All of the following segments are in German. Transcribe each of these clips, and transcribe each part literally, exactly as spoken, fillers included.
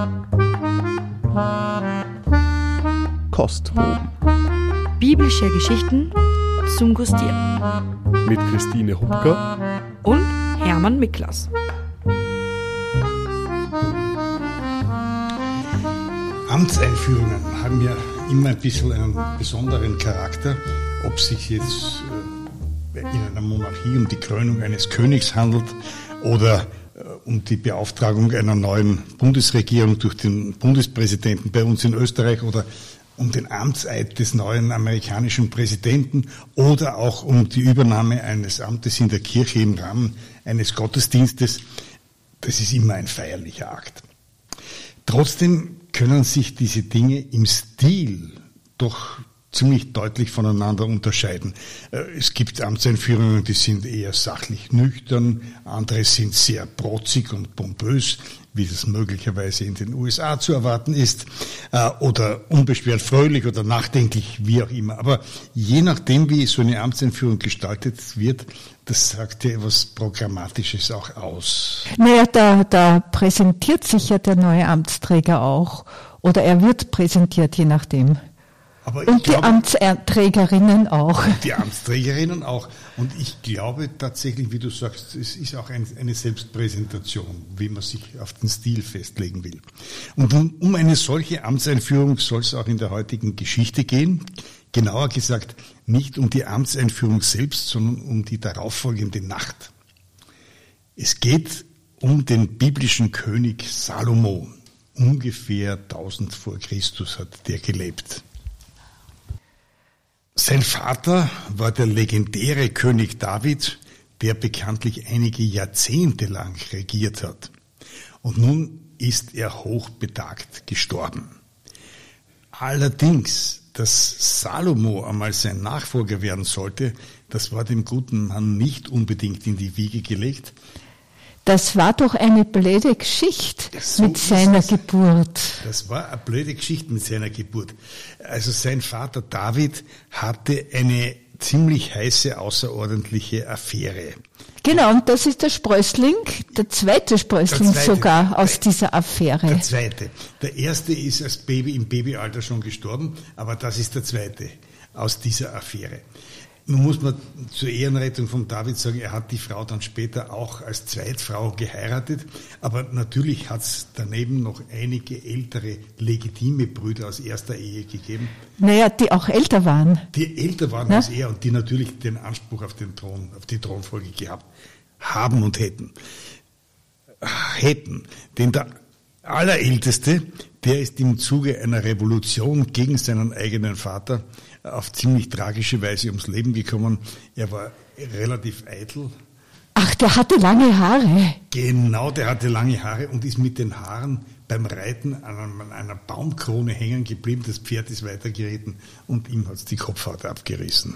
Kostproben. Biblische Geschichten zum Gustieren. Mit Christine Hubka und Hermann Miklas. Amtseinführungen haben ja immer ein bisschen einen besonderen Charakter, ob sich jetzt in einer Monarchie um die Krönung eines Königs handelt oder um die Beauftragung einer neuen Bundesregierung durch den Bundespräsidenten bei uns in Österreich oder um den Amtseid des neuen amerikanischen Präsidenten oder auch um die Übernahme eines Amtes in der Kirche im Rahmen eines Gottesdienstes. Das ist immer ein feierlicher Akt. Trotzdem können sich diese Dinge im Stil doch ziemlich deutlich voneinander unterscheiden. Es gibt Amtseinführungen, die sind eher sachlich nüchtern, andere sind sehr protzig und pompös, wie das möglicherweise in den U S A zu erwarten ist, oder unbeschwert fröhlich oder nachdenklich, wie auch immer. Aber je nachdem, wie so eine Amtseinführung gestaltet wird, das sagt ja etwas Programmatisches auch aus. Naja, da, da präsentiert sich ja der neue Amtsträger auch, oder er wird präsentiert, je nachdem. Aber und glaube, die Amtsträgerinnen auch. Die Amtsträgerinnen auch. Und ich glaube tatsächlich, wie du sagst, es ist auch ein, eine Selbstpräsentation, wie man sich auf den Stil festlegen will. Und um, um eine solche Amtseinführung soll es auch in der heutigen Geschichte gehen. Genauer gesagt, nicht um die Amtseinführung selbst, sondern um die darauffolgende Nacht. Es geht um den biblischen König Salomo. Ungefähr tausend vor Christus hat der gelebt. Sein Vater war der legendäre König David, der bekanntlich einige Jahrzehnte lang regiert hat. Und nun ist er hochbetagt gestorben. Allerdings, dass Salomo einmal sein Nachfolger werden sollte, das war dem guten Mann nicht unbedingt in die Wiege gelegt. Das war doch eine blöde Geschichte so mit seiner es. Geburt. Das war eine blöde Geschichte mit seiner Geburt. Also sein Vater David hatte eine ziemlich heiße, außerordentliche Affäre. Genau, und das ist der Sprössling, der zweite Sprössling der zweite, sogar aus dieser Affäre. Der zweite. Der erste ist als Baby im Babyalter schon gestorben, aber das ist der zweite aus dieser Affäre. Nun muss man zur Ehrenrettung von David sagen, er hat die Frau dann später auch als Zweitfrau geheiratet, aber natürlich hat es daneben noch einige ältere, legitime Brüder aus erster Ehe gegeben. Naja, die auch älter waren. Die älter waren ja? als er und die natürlich den Anspruch auf den Thron, auf die Thronfolge gehabt haben und hätten. Hätten. Denn der Allerälteste, der ist im Zuge einer Revolution gegen seinen eigenen Vater auf ziemlich tragische Weise ums Leben gekommen. Er war relativ eitel. Ach, der hatte lange Haare. Genau, der hatte lange Haare und ist mit den Haaren beim Reiten an einer Baumkrone hängen geblieben. Das Pferd ist weitergeritten und ihm hat's die Kopfhaut abgerissen.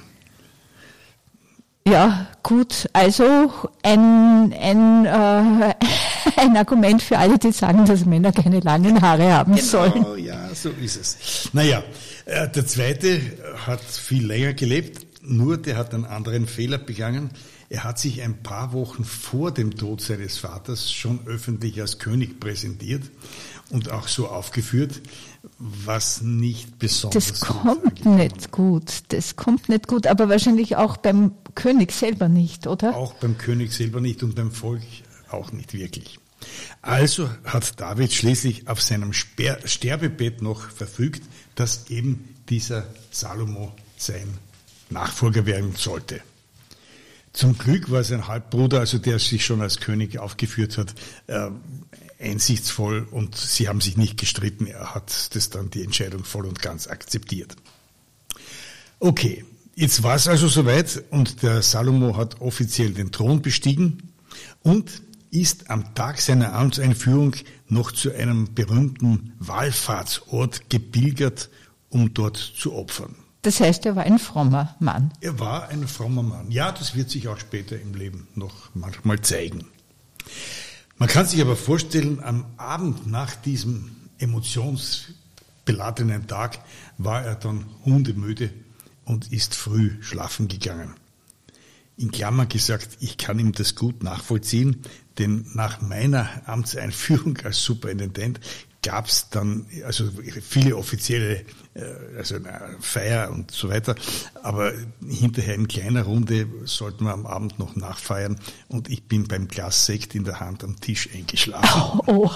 Ja, gut, also ein, ein, äh, ein Argument für alle, die sagen, dass Männer keine langen Haare haben genau, sollen. Ja, so ist es. Naja, äh, der zweite hat viel länger gelebt, nur der hat einen anderen Fehler begangen. Er hat sich ein paar Wochen vor dem Tod seines Vaters schon öffentlich als König präsentiert und auch so aufgeführt, was nicht besonders Das kommt gut nicht gut, das kommt nicht gut, aber wahrscheinlich auch beim König selber nicht, oder? Auch beim König selber nicht und beim Volk auch nicht wirklich. Also hat David schließlich auf seinem Sper- Sterbebett noch verfügt, dass eben dieser Salomo sein Nachfolger werden sollte. Zum Glück war sein Halbbruder, also der sich schon als König aufgeführt hat, äh, einsichtsvoll und sie haben sich nicht gestritten. Er hat das dann die Entscheidung voll und ganz akzeptiert. Okay, jetzt war es also soweit und der Salomo hat offiziell den Thron bestiegen und ist am Tag seiner Amtseinführung noch zu einem berühmten Wallfahrtsort gepilgert, um dort zu opfern. Das heißt, er war ein frommer Mann. Er war ein frommer Mann. Ja, das wird sich auch später im Leben noch manchmal zeigen. Man kann sich aber vorstellen, am Abend nach diesem emotionsbeladenen Tag war er dann hundemüde und ist früh schlafen gegangen. In Klammern gesagt, ich kann ihm das gut nachvollziehen, denn nach meiner Amtseinführung als Superintendent gab es dann also viele offizielle also eine Feier und so weiter, aber hinterher in kleiner Runde sollten wir am Abend noch nachfeiern und ich bin beim Glas Sekt in der Hand am Tisch eingeschlafen. Oh, oh.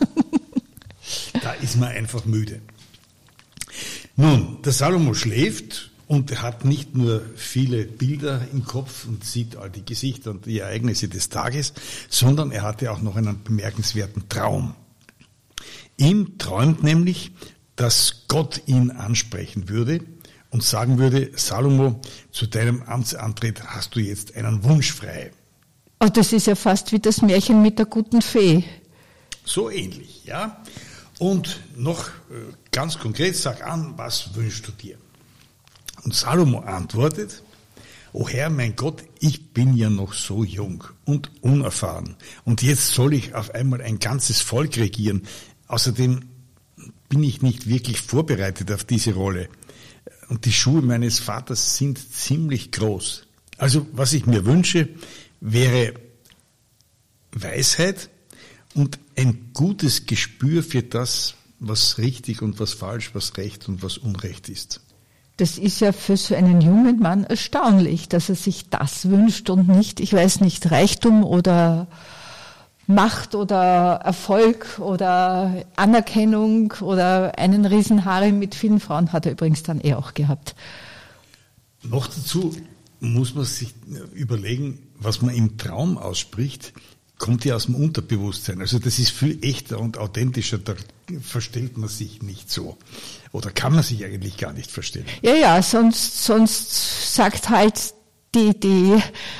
Da ist man einfach müde. Nun, der Salomo schläft und er hat nicht nur viele Bilder im Kopf und sieht all die Gesichter und die Ereignisse des Tages, sondern er hatte auch noch einen bemerkenswerten Traum. Ihm träumt nämlich, dass Gott ihn ansprechen würde und sagen würde, Salomo, zu deinem Amtsantritt hast du jetzt einen Wunsch frei. Oh, das ist ja fast wie das Märchen mit der guten Fee. So ähnlich, ja. Und noch ganz konkret, sag an, was wünschst du dir? Und Salomo antwortet, O Herr, mein Gott, ich bin ja noch so jung und unerfahren und jetzt soll ich auf einmal ein ganzes Volk regieren. Außerdem bin ich nicht wirklich vorbereitet auf diese Rolle. Und die Schuhe meines Vaters sind ziemlich groß. Also was ich mir wünsche, wäre Weisheit und ein gutes Gespür für das, was richtig und was falsch, was recht und was Unrecht ist. Das ist ja für so einen jungen Mann erstaunlich, dass er sich das wünscht und nicht, ich weiß nicht, Reichtum oder Macht oder Erfolg oder Anerkennung oder einen Riesenharem mit vielen Frauen hat er übrigens dann eh auch gehabt. Noch dazu muss man sich überlegen, was man im Traum ausspricht, kommt ja aus dem Unterbewusstsein. Also das ist viel echter und authentischer, da verstellt man sich nicht so. Oder kann man sich eigentlich gar nicht verstellen. Ja, ja, sonst, sonst sagt halt die, die,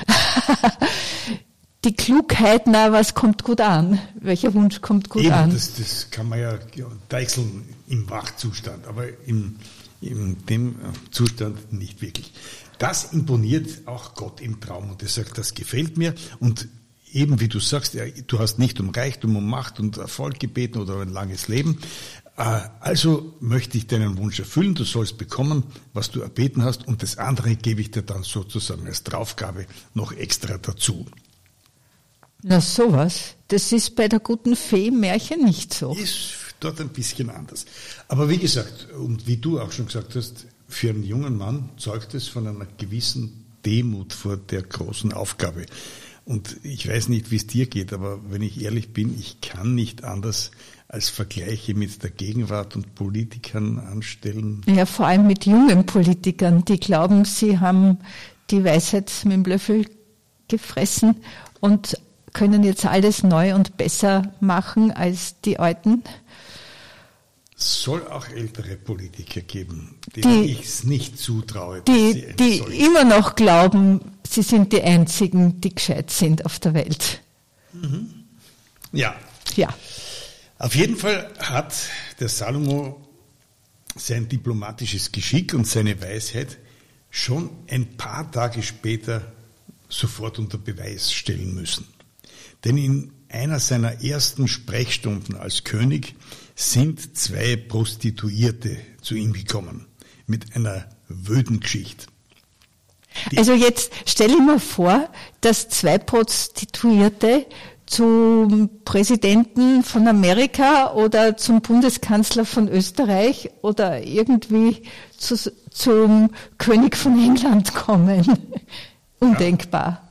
die Klugheit, na, was kommt gut an? Welcher Wunsch kommt gut Eben, an? Das, das kann man ja deichseln im Wachzustand, aber im, in dem Zustand nicht wirklich. Das imponiert auch Gott im Traum und er sagt, das gefällt mir und eben wie du sagst, ja, du hast nicht um Reichtum, um Macht und Erfolg gebeten oder ein langes Leben. Also möchte ich deinen Wunsch erfüllen, du sollst bekommen, was du erbeten hast und das andere gebe ich dir dann sozusagen als Draufgabe noch extra dazu. Na sowas, das ist bei der guten Fee im Märchen nicht so. Ist dort ein bisschen anders. Aber wie gesagt, und wie du auch schon gesagt hast, für einen jungen Mann zeugt es von einer gewissen Demut vor der großen Aufgabe. Und ich weiß nicht, wie es dir geht, aber wenn ich ehrlich bin, ich kann nicht anders als Vergleiche mit der Gegenwart und Politikern anstellen. Ja, vor allem mit jungen Politikern, die glauben, sie haben die Weisheit mit dem Löffel gefressen und können jetzt alles neu und besser machen als die Alten. Es soll auch ältere Politiker geben, denen ich es nicht zutraue. Die, die immer noch glauben, sie sind die Einzigen, die gescheit sind auf der Welt. Mhm. Ja. Ja. Auf jeden Fall hat der Salomo sein diplomatisches Geschick und seine Weisheit schon ein paar Tage später sofort unter Beweis stellen müssen. Denn in einer seiner ersten Sprechstunden als König sind zwei Prostituierte zu ihm gekommen mit einer wöden Geschichte. Die also jetzt stelle ich mir vor, dass zwei Prostituierte zum Präsidenten von Amerika oder zum Bundeskanzler von Österreich oder irgendwie zu, zum König von England kommen. Undenkbar. Ja.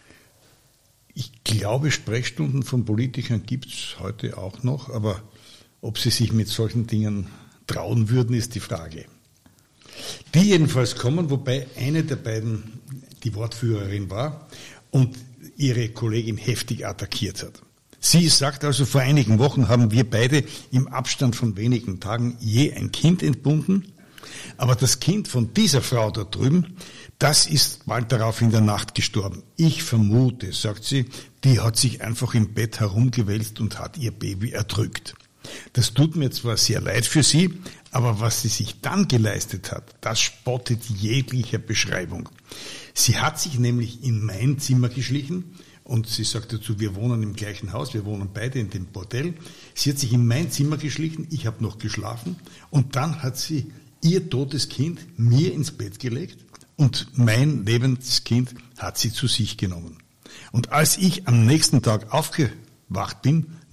Ich glaube, Sprechstunden von Politikern gibt es heute auch noch, aber ob sie sich mit solchen Dingen trauen würden, ist die Frage. Die jedenfalls kommen, wobei eine der beiden die Wortführerin war und ihre Kollegin heftig attackiert hat. Sie sagt also, vor einigen Wochen haben wir beide im Abstand von wenigen Tagen je ein Kind entbunden, aber das Kind von dieser Frau da drüben, das ist bald darauf in der Nacht gestorben. Ich vermute, sagt sie, die hat sich einfach im Bett herumgewälzt und hat ihr Baby erdrückt. Das tut mir zwar sehr leid für sie, aber was sie sich dann geleistet hat, das spottet jeglicher Beschreibung. Sie hat sich nämlich in mein Zimmer geschlichen und sie sagt dazu, wir wohnen im gleichen Haus, wir wohnen beide in dem Bordell. Sie hat sich in mein Zimmer geschlichen, ich habe noch geschlafen und dann hat sie ihr totes Kind mir ins Bett gelegt und mein lebendes Kind hat sie zu sich genommen. Und als ich am nächsten Tag aufgewacht bin,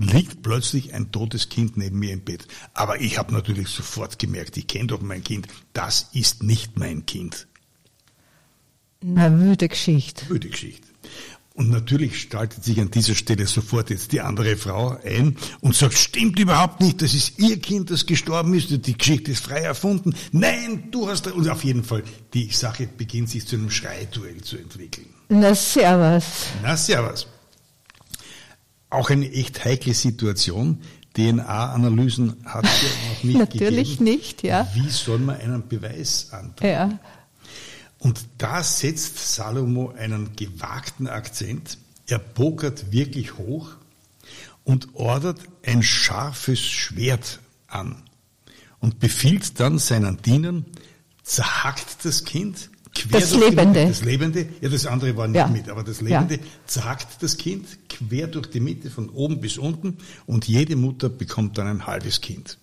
liegt plötzlich ein totes Kind neben mir im Bett. Aber ich habe natürlich sofort gemerkt, ich kenne doch mein Kind, das ist nicht mein Kind. Na, wüde Geschichte. Wüde Geschichte. Und natürlich schaltet sich an dieser Stelle sofort jetzt die andere Frau ein und sagt, stimmt überhaupt nicht, das ist ihr Kind, das gestorben ist, die Geschichte ist frei erfunden. Nein, du hast... Und auf jeden Fall, die Sache beginnt sich zu einem Schreiduell zu entwickeln. Na, servus. Na, servus. Auch eine echt heikle Situation. D N A-Analysen hat es ja noch nicht Natürlich gegeben. nicht, ja. Wie soll man einen Beweis antreten? Ja. Und da setzt Salomo einen gewagten Akzent. Er pokert wirklich hoch und ordert ein scharfes Schwert an und befiehlt dann seinen Dienern, zerhackt das Kind, quer Das durch Lebende. Die Mitte, das Lebende, ja, das andere war nicht Ja. mit, aber das Lebende, Ja. zerhackt das Kind quer durch die Mitte, von oben bis unten, und jede Mutter bekommt dann ein halbes Kind.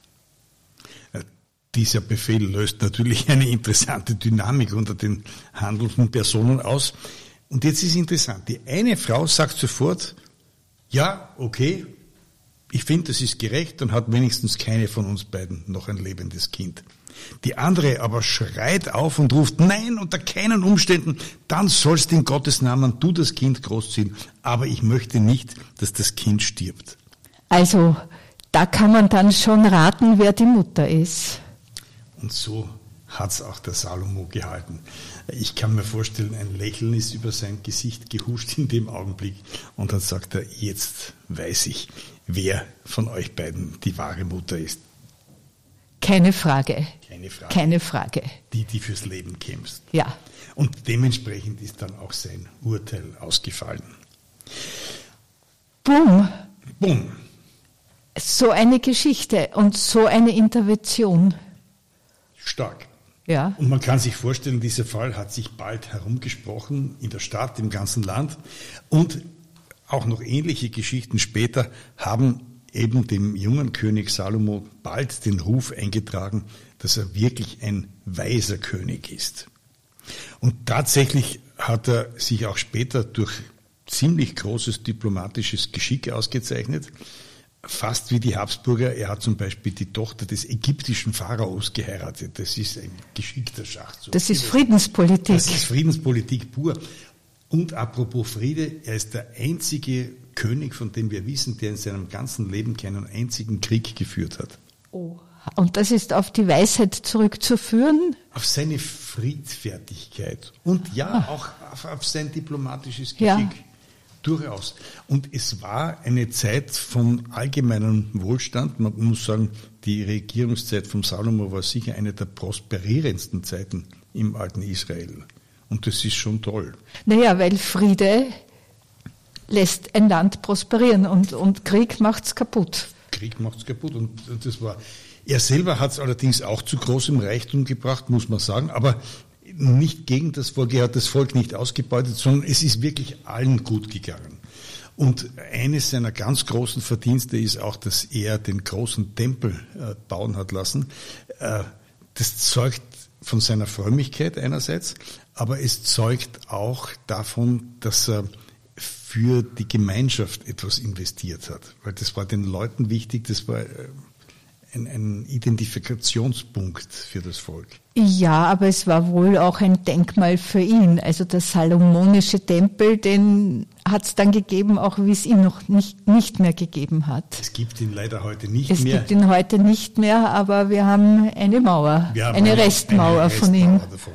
Dieser Befehl löst natürlich eine interessante Dynamik unter den handelnden Personen aus. Und jetzt ist interessant, die eine Frau sagt sofort, ja, okay, ich finde, das ist gerecht, dann hat wenigstens keine von uns beiden noch ein lebendes Kind. Die andere aber schreit auf und ruft, nein, unter keinen Umständen, dann sollst in Gottes Namen du das Kind großziehen, aber ich möchte nicht, dass das Kind stirbt. Also, da kann man dann schon raten, wer die Mutter ist. Und so hat's auch der Salomo gehalten. Ich kann mir vorstellen, ein Lächeln ist über sein Gesicht gehuscht in dem Augenblick, und dann sagt er, jetzt weiß ich, wer von euch beiden die wahre Mutter ist. Keine Frage. Keine Frage. Keine Frage. Die, die fürs Leben kämpfst. Ja. Und dementsprechend ist dann auch sein Urteil ausgefallen. Bumm. Bumm. So eine Geschichte und so eine Intervention. Stark. Ja. Und man kann sich vorstellen, dieser Fall hat sich bald herumgesprochen in der Stadt, im ganzen Land. Und auch noch ähnliche Geschichten später haben eben dem jungen König Salomo bald den Ruf eingetragen, dass er wirklich ein weiser König ist. Und tatsächlich hat er sich auch später durch ziemlich großes diplomatisches Geschick ausgezeichnet. Fast wie die Habsburger. Er hat zum Beispiel die Tochter des ägyptischen Pharaos geheiratet. Das ist ein geschickter Schachzug. Das ist Friedenspolitik. Das ist Friedenspolitik pur. Und apropos Friede, er ist der einzige König, von dem wir wissen, der in seinem ganzen Leben keinen einzigen Krieg geführt hat. Oh. Und das ist auf die Weisheit zurückzuführen? Auf seine Friedfertigkeit. Und ja, auch auf, auf sein diplomatisches Geschick. Ja. Durchaus. Und es war eine Zeit von allgemeinem Wohlstand. Man muss sagen, die Regierungszeit von Salomo war sicher eine der prosperierendsten Zeiten im alten Israel. Und das ist schon toll. Naja, weil Friede lässt ein Land prosperieren und, und Krieg macht's kaputt. Krieg macht's kaputt. Und das war, er selber hat es allerdings auch zu großem Reichtum gebracht, muss man sagen, aber nicht gegen das Volk, er hat das Volk nicht ausgebeutet, sondern es ist wirklich allen gut gegangen. Und eines seiner ganz großen Verdienste ist auch, dass er den großen Tempel äh, bauen hat lassen. Äh, das zeugt von seiner Frömmigkeit einerseits, aber es zeugt auch davon, dass er für die Gemeinschaft etwas investiert hat. Weil das war den Leuten wichtig, das war ein, ein Identifikationspunkt für das Volk. Ja, aber es war wohl auch ein Denkmal für ihn. Also der salomonische Tempel, den hat es dann gegeben, auch wie es ihn noch nicht, nicht mehr gegeben hat. Es gibt ihn leider heute nicht es mehr. Es gibt ihn heute nicht mehr, aber wir haben eine Mauer, wir haben eine, eine Restmauer eine von Restmauer ihm. Davon.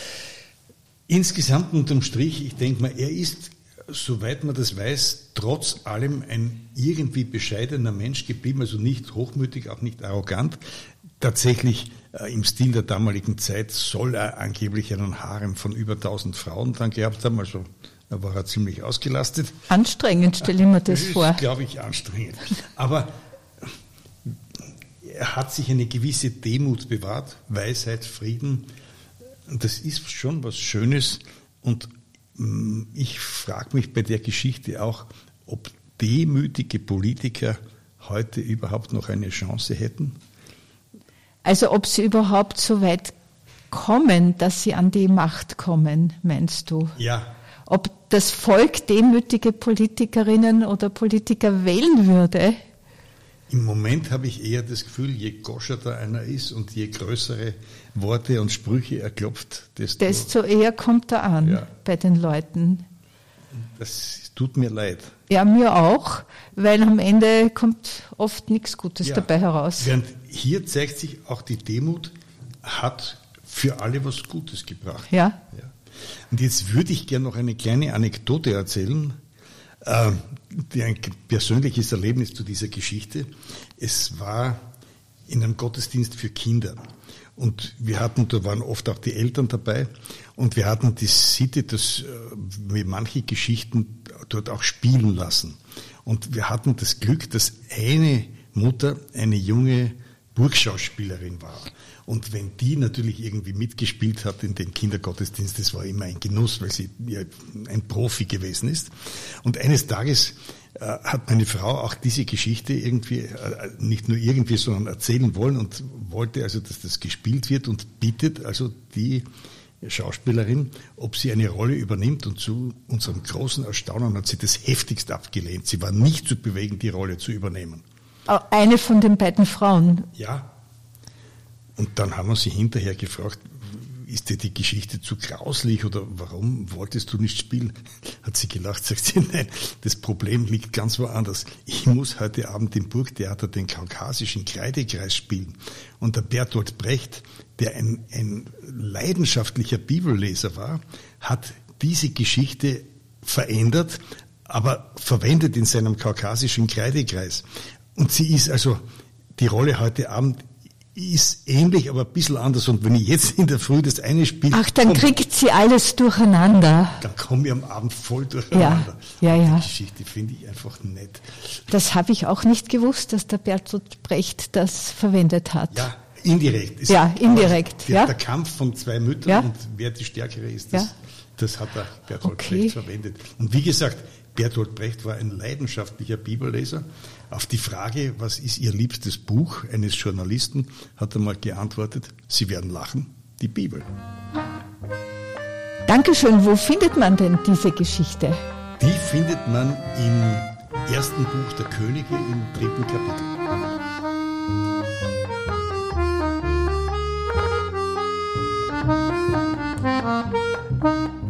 Insgesamt unterm Strich, ich denke mal, er ist, soweit man das weiß, trotz allem ein irgendwie bescheidener Mensch geblieben, also nicht hochmütig, auch nicht arrogant. Tatsächlich äh, im Stil der damaligen Zeit soll er angeblich einen Harem von über tausend Frauen dann gehabt haben, also da war er ziemlich ausgelastet. Anstrengend, stelle ich mir das, das vor. Das ist, glaube ich, anstrengend. Aber er hat sich eine gewisse Demut bewahrt, Weisheit, Frieden. Das ist schon was Schönes. Und ich frage mich bei der Geschichte auch, ob demütige Politiker heute überhaupt noch eine Chance hätten. Also ob sie überhaupt so weit kommen, dass sie an die Macht kommen, meinst du? Ja. Ob das Volk demütige Politikerinnen oder Politiker wählen würde? Im Moment habe ich eher das Gefühl, je goscherter einer ist und je größere Worte und Sprüche er klopft, desto, desto eher kommt er an ja. bei den Leuten. Das tut mir leid. Ja, mir auch, weil am Ende kommt oft nichts Gutes Ja. dabei heraus. Während hier zeigt sich auch, die Demut hat für alle was Gutes gebracht. Ja. Ja. Und jetzt würde ich gerne noch eine kleine Anekdote erzählen, äh, die ein persönliches Erlebnis zu dieser Geschichte. Es war in einem Gottesdienst für Kinder. Und wir hatten, da waren oft auch die Eltern dabei, und wir hatten die Sitte, dass wir manche Geschichten dort auch spielen lassen. Und wir hatten das Glück, dass eine Mutter eine junge Burgschauspielerin war. Und wenn die natürlich irgendwie mitgespielt hat in dem Kindergottesdienst, das war immer ein Genuss, weil sie ja ein Profi gewesen ist. Und eines Tages äh, hat meine Frau auch diese Geschichte irgendwie, äh, nicht nur irgendwie, sondern erzählen wollen und wollte also, dass das gespielt wird und bittet also die Schauspielerin, ob sie eine Rolle übernimmt, und zu unserem großen Erstaunen hat sie das heftigst abgelehnt. Sie war nicht zu bewegen, die Rolle zu übernehmen. Eine von den beiden Frauen. Ja. Und dann haben wir sie hinterher gefragt, ist dir die Geschichte zu grauslich oder warum wolltest du nicht spielen? Hat sie gelacht, sagt sie, nein, das Problem liegt ganz woanders. Ich muss heute Abend im Burgtheater den kaukasischen Kreidekreis spielen. Und der Bertolt Brecht, der ein, ein leidenschaftlicher Bibelleser war, hat diese Geschichte verändert, aber verwendet in seinem kaukasischen Kreidekreis. Und sie ist also, die Rolle heute Abend ist ähnlich, aber ein bisschen anders. Und wenn ich jetzt in der Früh das eine spiele, Ach, dann komm, kriegt sie alles durcheinander. dann komme ich am Abend voll durcheinander. Ja, ja, ja. Die Geschichte finde ich einfach nett. Das habe ich auch nicht gewusst, dass der Bertolt Brecht das verwendet hat. Ja, indirekt. Es Ja, indirekt, Der, ja. der Kampf von zwei Müttern Ja. und wer die Stärkere ist, das, Ja. das hat der Bertolt Okay. Brecht verwendet. Und wie gesagt, Bertolt Brecht war ein leidenschaftlicher Bibelleser. Auf die Frage, was ist Ihr liebstes Buch eines Journalisten, hat er mal geantwortet, Sie werden lachen, die Bibel. Dankeschön. Wo findet man denn diese Geschichte? Die findet man im ersten Buch der Könige im dritten Kapitel.